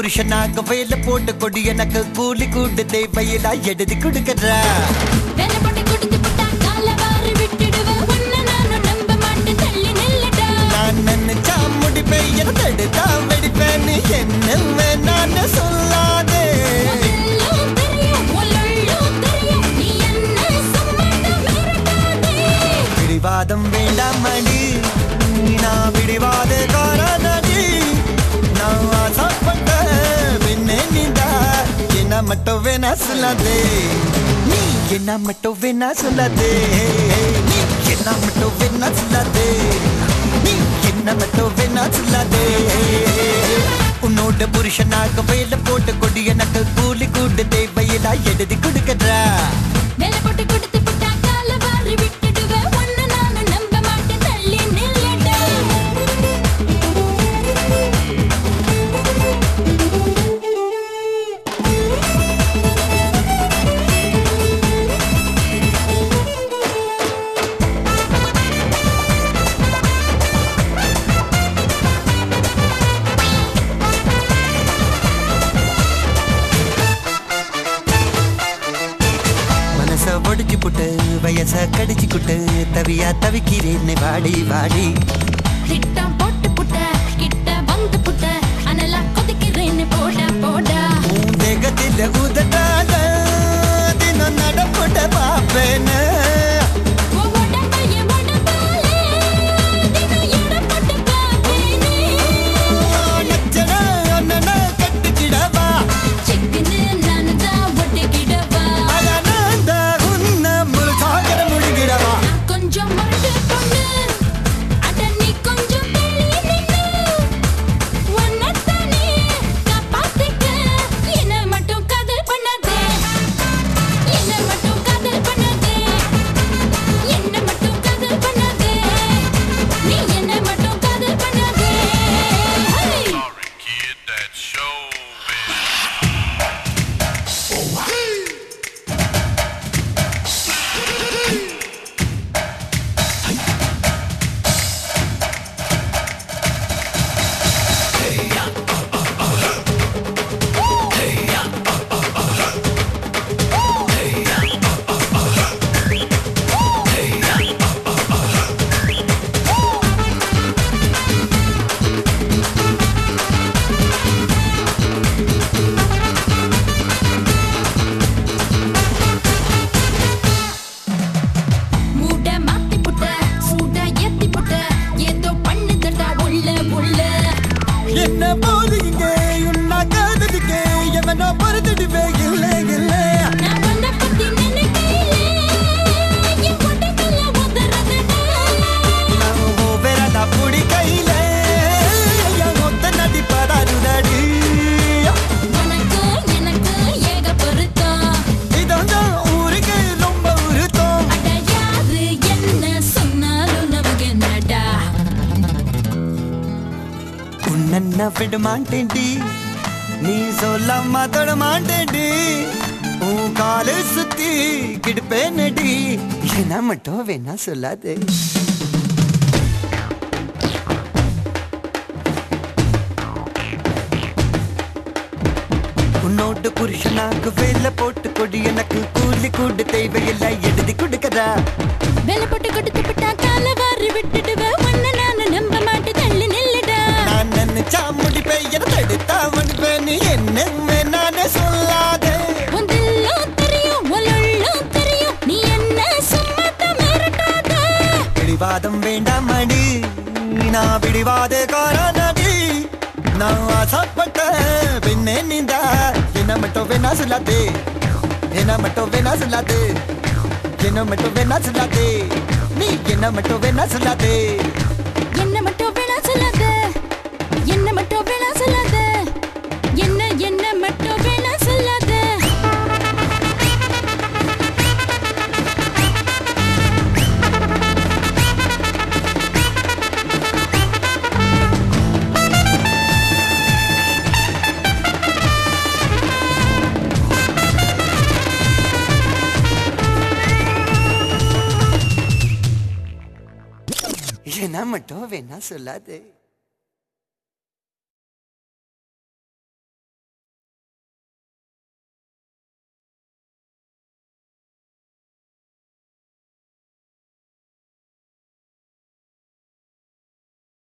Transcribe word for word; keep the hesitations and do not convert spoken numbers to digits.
புருஷனாக வேலை போட்டு கொடி எனக்கு கூலி கூட்டு தேவையிலா எழுதி கொடுக்கறா. வேலை போட்டு கொடுத்து புட்டா கால வாரி விட்டுடுவேன் உன்னை நானும் நம்ப மாட்டேன் தள்ளி நில்லுடா. நான் நினைச்சா முடிப்பேன் என தடுத்தா வெடிப்பேன் நீ என்ன வேணான்னு சொல்லாதே. உதெல்லாம் தெரியும் உள்ளுள்ளும் தெரியும் நீ என்ன சும்மாட்ட மிரட்டாதே. பிடிவாதம் வேண்டாமடி நான் பிடிவாத காரணடி. நான் ஆசைப்பட்ட பின்னே நீதா என்ன மட்டும் வேணா சொல்லாதே. நீ என்ன மட்டும் வேணா சொல்லாதே. நீ என்ன மட்டும் வேணா சொல்லாதே. நீ என்ன மட்டும் வேணா சொல்லாதே. உன்னோட புருஷனாக வேலை போட்டு கொடி எனக்கு கூலி கூட்டு தேவையிலா எழுதி கொடுக்கறா. வேலை போட்டு கொடுத்து புட்டா கால வாரி விட்டுடுவேன் உன்னை நானும் நம்ப மாட்டேன் தள்ளி நில்லுடா. ஒடிச்சு புட்டு வயச கடிச்சு குட்டு தவியா தவிக்கிறேன்னு வாடி வாடி. திட்டம் போட்டு புட்ட கிட்ட வந்து புட்ட அனலா கொதிக்கிறேன்னு போட போட. தேகத்தில் உதட்டாத தினம் நடப்புட்ட பாப்பேன்னு. என்ன போது இங்கே உன்னா காதலிக்கே எவனோ பொறுத்துடுவே இல்லை இல்லை. நான் உன்னை பத்தி நினைக்கையிலே என் உடம்புல உதறதுடா. நான் ஓவரா புடி கையில என் ஒத்த நடி படாருதடி. உனக்கு எனக்கு ஏக பொருத்தம் இதான் ஊருக்கு ரொம்ப உருத்தம். அட யாரு என்ன சொன்னாலும் நமக்கு என்னடா. உன்ன விட மாட்டேன்டி நீ சொல்லாம தொட மாட்டேன்டி. உன் காலு சுத்தி கிடுப்பேனடி என்ன மட்டும் வேணா சொல்லாதே. உன்னோட புருஷனாக வேலை போட்டு கொடி எனக்கு கூலி கூட்டு தேவையில்லை எழுதி கொடுக்கறா. வேலை போட்டு கொடுத்து விட்டா கால வாரி விட்டுடுவேன் உன்னை நானும் நம்ப மாட்டேன் தள்ளி நில்லுடா. நான் நினைச்சா முடிப்பேன் என தடுத்தா முடிப்பேன் நீ என்ன வேணான்னு சொல்லாதே. உதெல்லாம் தெரியும் உள்ளுள்ளும் தெரியும் நீ என்ன சும்மாட்ட மிரட்டாதே. பிடிவாதம் வேண்டாமடி நான் பிடிவாத காரணடி. நான் ஆசைப்பட்ட பின்னே நீந்தா என்ன மட்டும் வேணா சொல்லாதே. என்ன மட்டும் வேணா சொல்லாதே. என்ன மட்டும் வேணா சொல்லாதே. நீ என்ன மட்டும் வேணா சொல்லாதே. என்ன மட்டும் வேணா சொல்லாதே. என்ன மட்டும் வேணா சொல்லாதே. என்ன என்ன மட்டும் வேணா சொல்லாதே. என்ன மட்டும் வேணா சொல்லாதே.